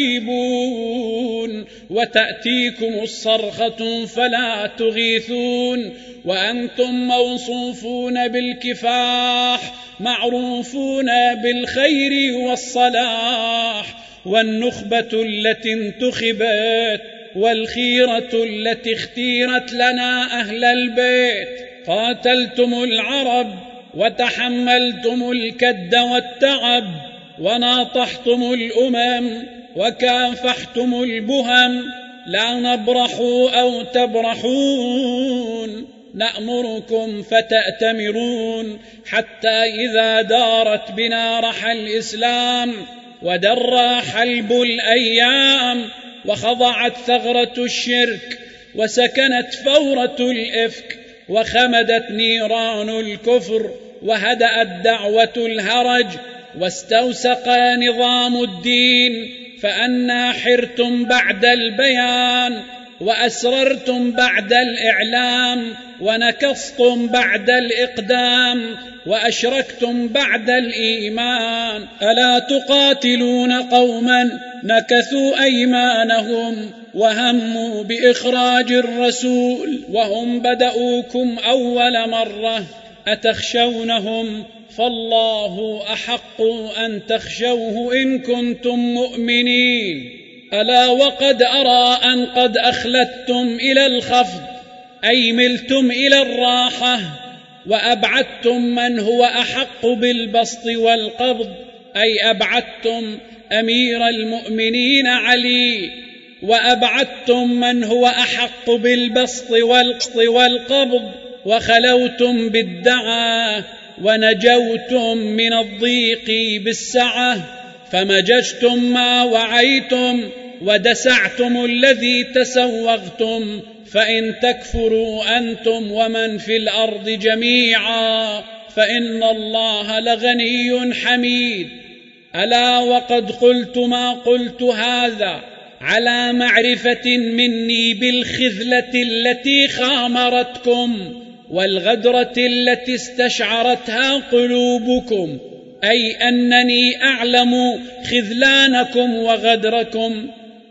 تجيبون، وتأتيكم الصرخة فلا تغيثون، وأنتم موصوفون بالكفاح، معروفون بالخير والصلاح، والنخبة التي انتخبت، والخيرة التي اختيرت لنا أهل البيت. قاتلتم العرب وتحملتم الكد والتعب، وناطحتم الأمم وكافحتم البهم، لا نبرح أو تبرحون، نأمركم فتأتمرون، حتى إذا دارت بنا رحى الإسلام ودر حلب الأيام، وخضعت ثغرة الشرك وسكنت فورة الإفك، وخمدت نيران الكفر، وهدأت دعوة الهرج، واستوسق نظام الدين، فأنا حرتم بعد البيان، وأسررتم بعد الإعلام، ونكصتم بعد الإقدام، وأشركتم بعد الإيمان. ألا تقاتلون قوما نكثوا أيمانهم وهموا بإخراج الرسول وهم بدؤوكم أول مرة، أتخشونهم؟ فالله أحق أن تخشوه إن كنتم مؤمنين. ألا وقد أرى أن قد أخلدتم إلى الخفض، أي ملتم إلى الراحة، وأبعدتم من هو أحق بالبسط والقبض، أي أبعدتم أمير المؤمنين علي، وأبعدتم من هو أحق بالبسط والقبض، وخلوتم بالدعاء، ونجوتم من الضيق بالسعة، فمججتم ما وعيتم، ودسعتم الذي تسوغتم، فإن تكفروا أنتم ومن في الأرض جميعا فإن الله لغني حميد. ألا وقد قلت ما قلت هذا على معرفة مني بالخذلة التي خامرتكم والغدرة التي استشعرتها قلوبكم، أي أنني أعلم خذلانكم وغدركم،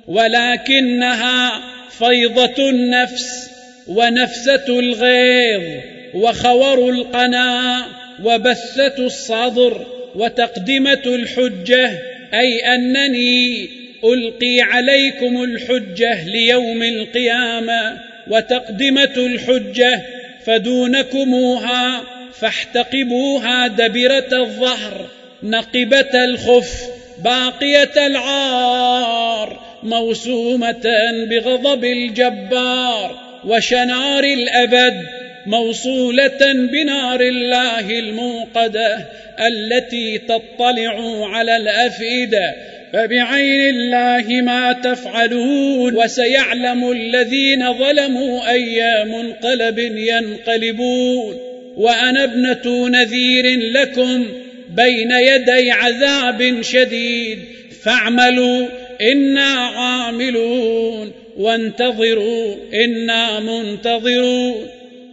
ولكنها فيضة النفس ونفسة الغيظ وخور القناة وبثة الصدر وتقدمة الحجة، أي أنني ألقي عليكم الحجة ليوم القيامة، وتقدمة الحجة فدونكموها فاحتقبوها دبرة الظهر نقبة الخف باقية العار موسومة بغضب الجبار، وشنار الأبد موصولة بنار الله الموقدة التي تطلع على الأفئدة. فبعين الله ما تفعلون، وسيعلم الذين ظلموا أي منقلب ينقلبون. وأنا ابنة نذير لكم بين يدي عذاب شديد، فاعملوا إنا عاملون وانتظروا إنا منتظرون.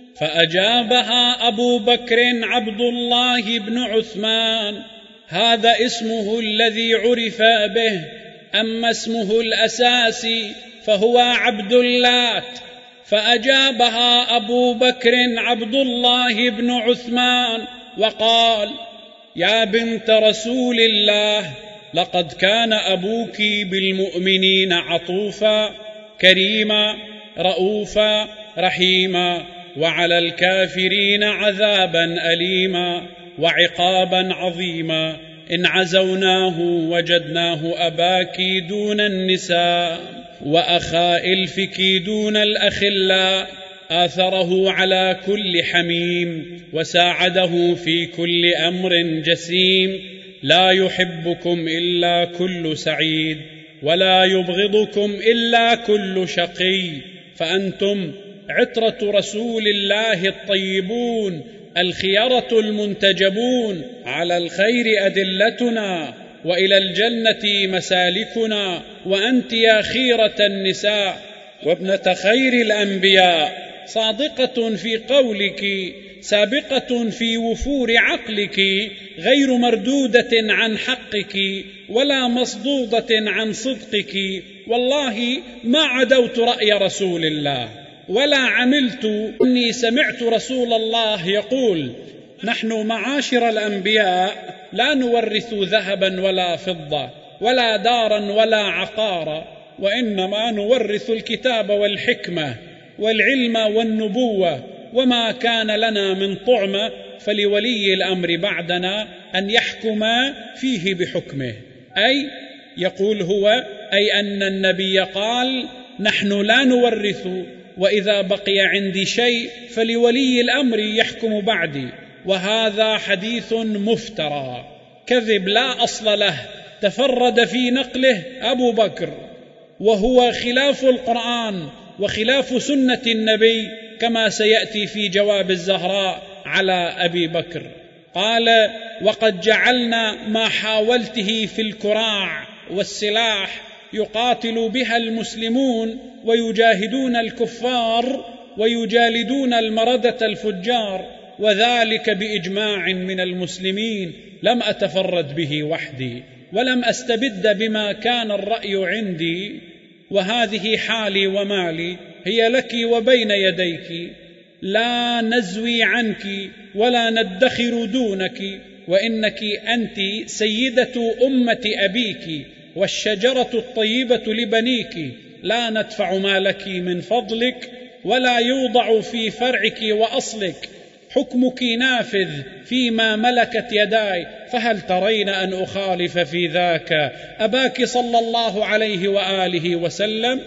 فأجابها أبو بكر عبد الله بن عثمان، هذا اسمه الذي عرف به، أما اسمه الأساسي فهو عبد اللات. فأجابها أبو بكر عبد الله بن عثمان وقال: يا بنت رسول الله، لقد كان أبوك بالمؤمنين عطوفا كريما رؤوفا رحيما، وعلى الكافرين عذابا أليما وعقابا عظيما. إن عزوناه وجدناه أباك دون النساء وأخا إلفك دون الأخلاء، آثره على كل حميم وساعده في كل أمر جسيم. لا يحبكم إلا كل سعيد، ولا يبغضكم إلا كل شقي، فأنتم عترة رسول الله الطيبون الخيرة المنتجبون، على الخير أدلتنا وإلى الجنة مسالكنا، وأنت يا خيرة النساء وابنة خير الأنبياء، صادقة في قولك سابقة في وفور عقلك، غير مردودة عن حقك ولا مصدودة عن صدقك. والله ما عدوت رأي رسول الله ولا عملت. إني سمعت رسول الله يقول: نحن معاشر الأنبياء لا نورث ذهبا ولا فضة ولا دارا ولا عقارا، وإنما نورث الكتاب والحكمة والعلم والنبوة، وما كان لنا من طعمة فلولي الأمر بعدنا أن يحكم فيه بحكمه. أي يقول هو أي أن النبي قال: نحن لا نورث، وإذا بقي عندي شيء فلولي الأمر يحكم بعدي. وهذا حديث مفترى كذب لا أصل له، تفرد في نقله أبو بكر، وهو خلاف القرآن وخلاف سنة النبي، كما سيأتي في جواب الزهراء على أبي بكر. قال: وقد جعلنا ما حاولته في الكراع والسلاح يقاتل بها المسلمون ويجاهدون الكفار ويجالدون المردة الفجار، وذلك بإجماع من المسلمين، لم أتفرد به وحدي ولم أستبد بما كان الرأي عندي، وهذه حالي ومالي هي لك وبين يديك، لا نزوي عنك ولا ندخر دونك، وإنك أنت سيدة أمة أبيك والشجرة الطيبة لبنيك، لا ندفع ما لك من فضلك ولا يوضع في فرعك وأصلك، حكمك نافذ فيما ملكت يداي، فهل ترين أن أخالف في ذاك أباك صلى الله عليه وآله وسلم؟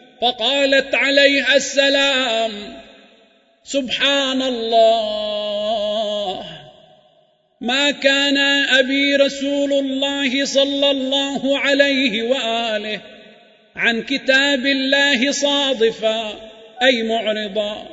فقالت عليها السلام: سبحان الله، ما كان أبي رسول الله صلى الله عليه وآله عن كتاب الله صادفا أي معرضا،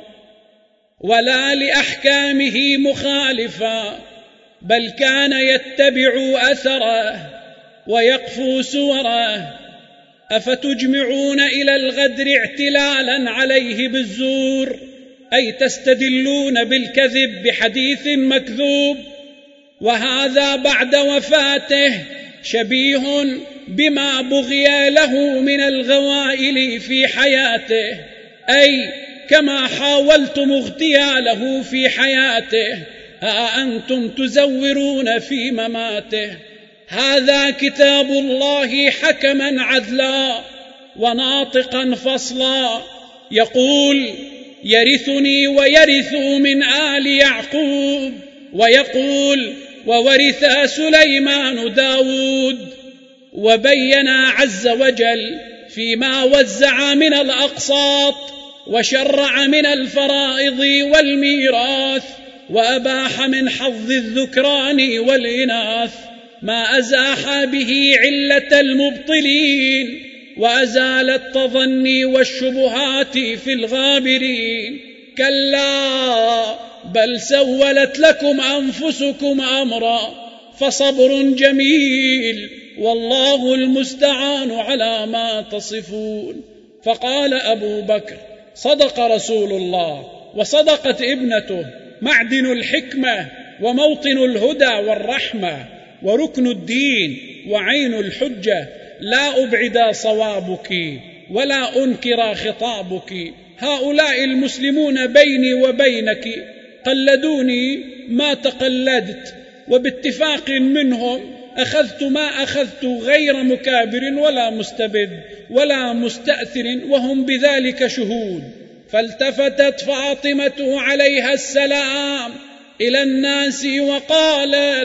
ولا لأحكامه مخالفا، بل كان يتبع أثره ويقفو سوره، أفتجمعون إلى الغدر اعتلالا عليه بالزور، أي تستدلون بالكذب بحديث مكذوب، وهذا بعد وفاته شبيه بما بغي له من الغوائل في حياته، أي كما حاولتم اغتياله في حياته ها أنتم تزورون في مماته. هذا كتاب الله حكما عدلا وناطقا فصلا، يقول: يرثني ويرث من آل يعقوب، ويقول: وورث سليمان داود. وبين عز وجل فيما وزع من الأقساط وشرع من الفرائض والميراث، وأباح من حظ الذكران والإناث ما أزاح به علة المبطلين، وأزال التظني والشبهات في الغابرين. كلا بل سولت لكم أنفسكم أمرا، فصبر جميل والله المستعان على ما تصفون. فقال أبو بكر: صدق رسول الله وصدقت ابنته، معدن الحكمة وموطن الهدى والرحمة وركن الدين وعين الحجة، لا أبعد صوابك ولا أنكر خطابك. هؤلاء المسلمون بيني وبينك قلدوني ما تقلدت، وباتفاق منهم أخذت ما أخذت، غير مكابر ولا مستبد ولا مستأثر، وهم بذلك شهود. فالتفتت فاطمة عليها السلام إلى الناس وقالت: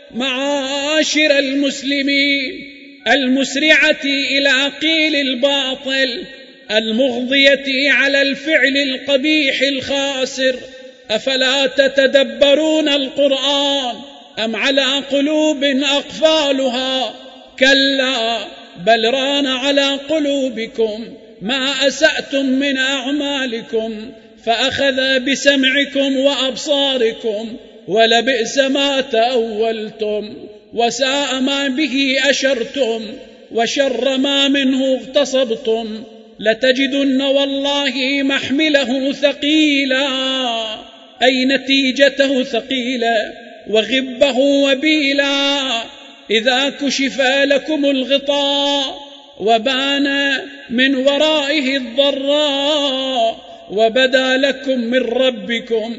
معاشر المسلمين المسرعة إلى قيل الباطل، المغضية على الفعل القبيح الخاسر، أفلا تتدبرون القرآن أم على قلوب أقفالها؟ كلا بل ران على قلوبكم ما أسأتم من أعمالكم، فأخذ بسمعكم وأبصاركم، ولبئس ما تأولتم، وساء ما به أشرتم، وشر ما منه اغتصبتم. لتجدن والله محمله ثقيلا، أي نتيجته ثقيلة، وغبه وبيلا، إذا كشف لكم الغطاء وبان من ورائه الضراء، وبدا لكم من ربكم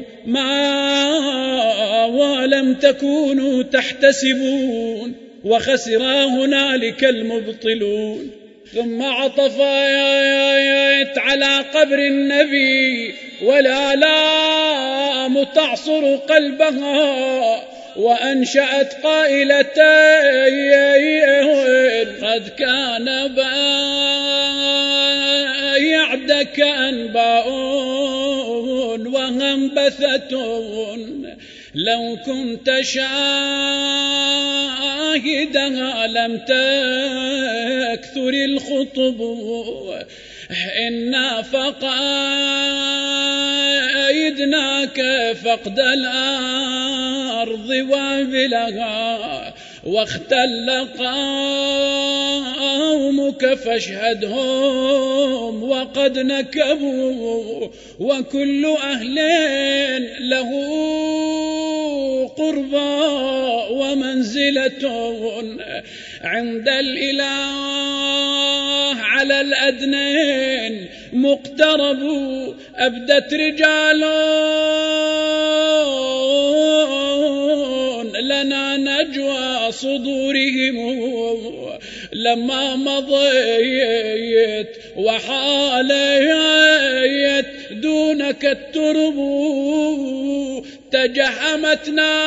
ما ولم تكونوا تحتسبون، وخسر هنالك المبطلون. ثم عطف على قبر النبي والآلام تعصر قلبها، وأنشأت قائلتين: قد كان يعدك أنباء وهنبثة، لو كنت شاهدها لم تكثر الخطب، إنا فقايدناك فقد الأرض وابلها، واختل قومك فاشهدهم وقد نكبوا، وكل أهل له قربى ومنزلة عند الإله على الأدنين مقترب. أبدت رجال لنا نجوى صدورهم لما مضيت، وحاليت دونك الترب، تجهمتنا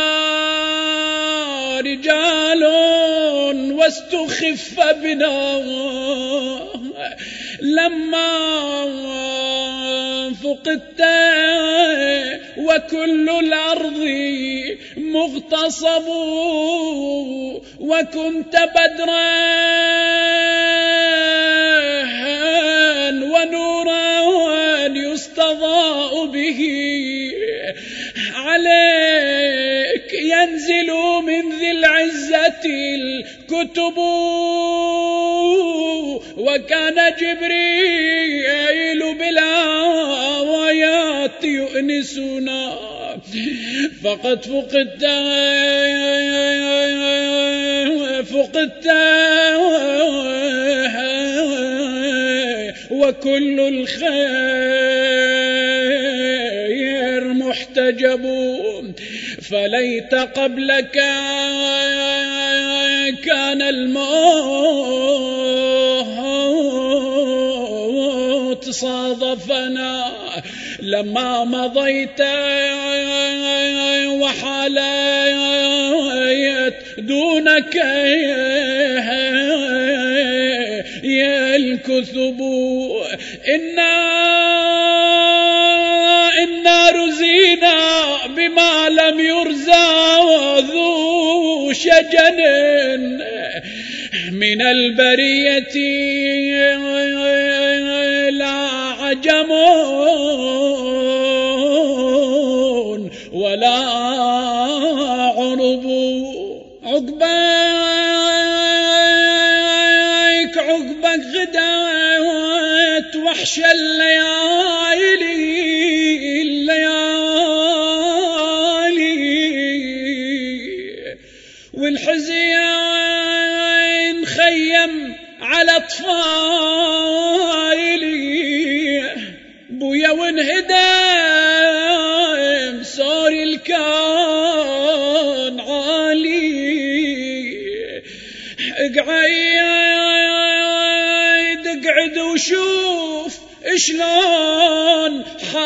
رجال واستخف بنا، لما فقدت وكل الأرض مغتصب، وكنت بدرا ونورا يستضاء به، عليك ينزل من ذي العزة الكتب، وكان جبريل بالآيات يؤنسنا، فقد فقدت وكل الخير محتجب، فليت قبلك كان الموت صادفنا، لما مضيت وحاليت دونك يا الكثب. إنا رزينا بما لم يرزى ذو شجن من البرية، لا عجم ولا عرب. عقبك غدات وحش الليالي والحزين خيم على أطفالي، بويا وانهدم صار الكون عالي. اقعد وشوف شلون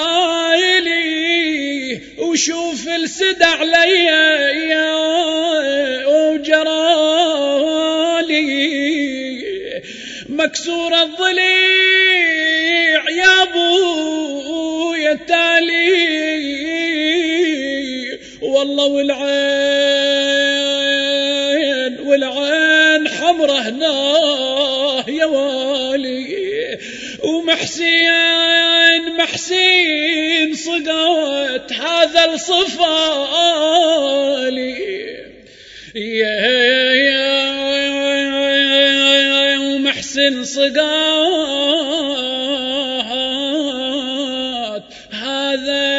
حالي، وشوف السد علي وجرالي، مكسور الضليع يا ابويا التالي، والله والعين حمره هنا يا والي، ومحسين صقوت هذا الصفالي، ومحسن صقوت هذا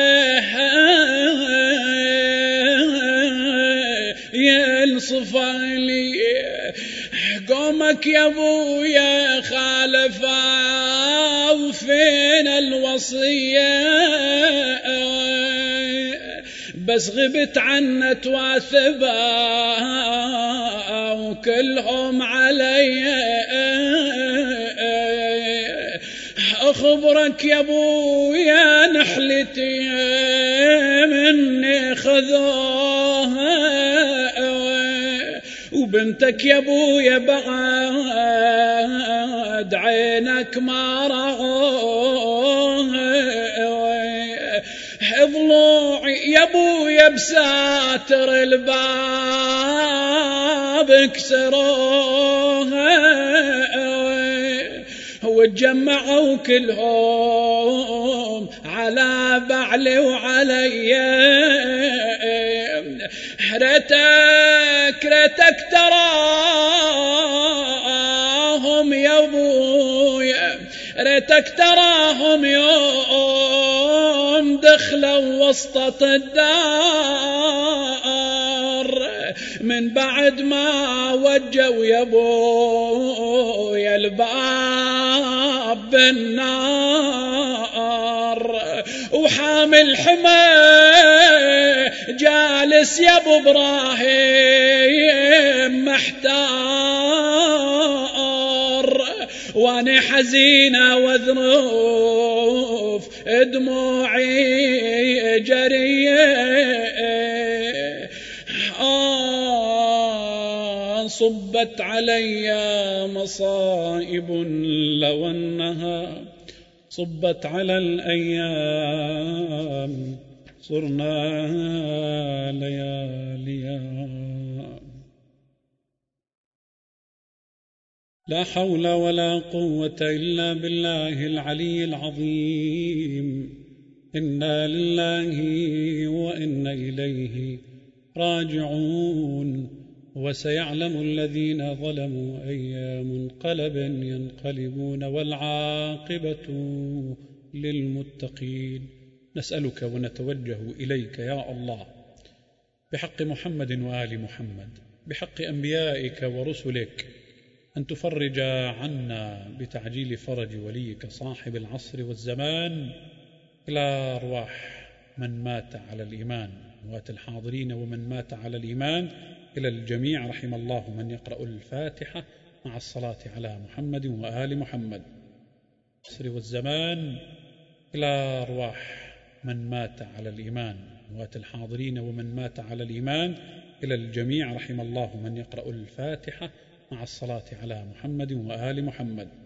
يا الصفالي. قومك يا ابويا خالفا وفين الوصية، بس غبت عنا تواثبا وكلهم علي. اخبرك يا ابويا نحلتي مني خذوها، وبنتك يا ابويا بعد عينك ما رعوها، ضلوعي يا ابويا بساتر الباب كسروها، وتجمعوا كلهم على بعلي وعلي. ريتك تراهم يا ابويا، ريتك تراهم يوم دخلوا وسط الدار، من بعد ما وجوا يا ابويا الباب بالنار، وحامل حمى جالس يا ابو ابراهيم محتار، وانا حزينه وذنوف دموعي جريه. صبت علي مصائب لو انها صبت على الأيام صرنا لياليا. لا حول ولا قوة إلا بالله العلي العظيم. إنا لله وإنا إليه راجعون. وسيعلم الذين ظلموا أي منقلب ينقلبون والعاقبة للمتقين. نسألك ونتوجه إليك يا الله بحق محمد وآل محمد، بحق أنبيائك ورسلك، أن تفرج عنا بتعجيل فرج وليك صاحب العصر والزمان إلى أرواح من مات على الإيمان، أموات الحاضرين ومن مات على الإيمان، إلى الجميع. رحم الله من يقرأ الفاتحة مع الصلاة على محمد وآل محمد. العصر والزمان إلى أرواح من مات على الإيمان، أموات الحاضرين ومن مات على الإيمان، إلى الجميع. رحم الله من يقرأ الفاتحة مع الصلاة على محمد وآل محمد.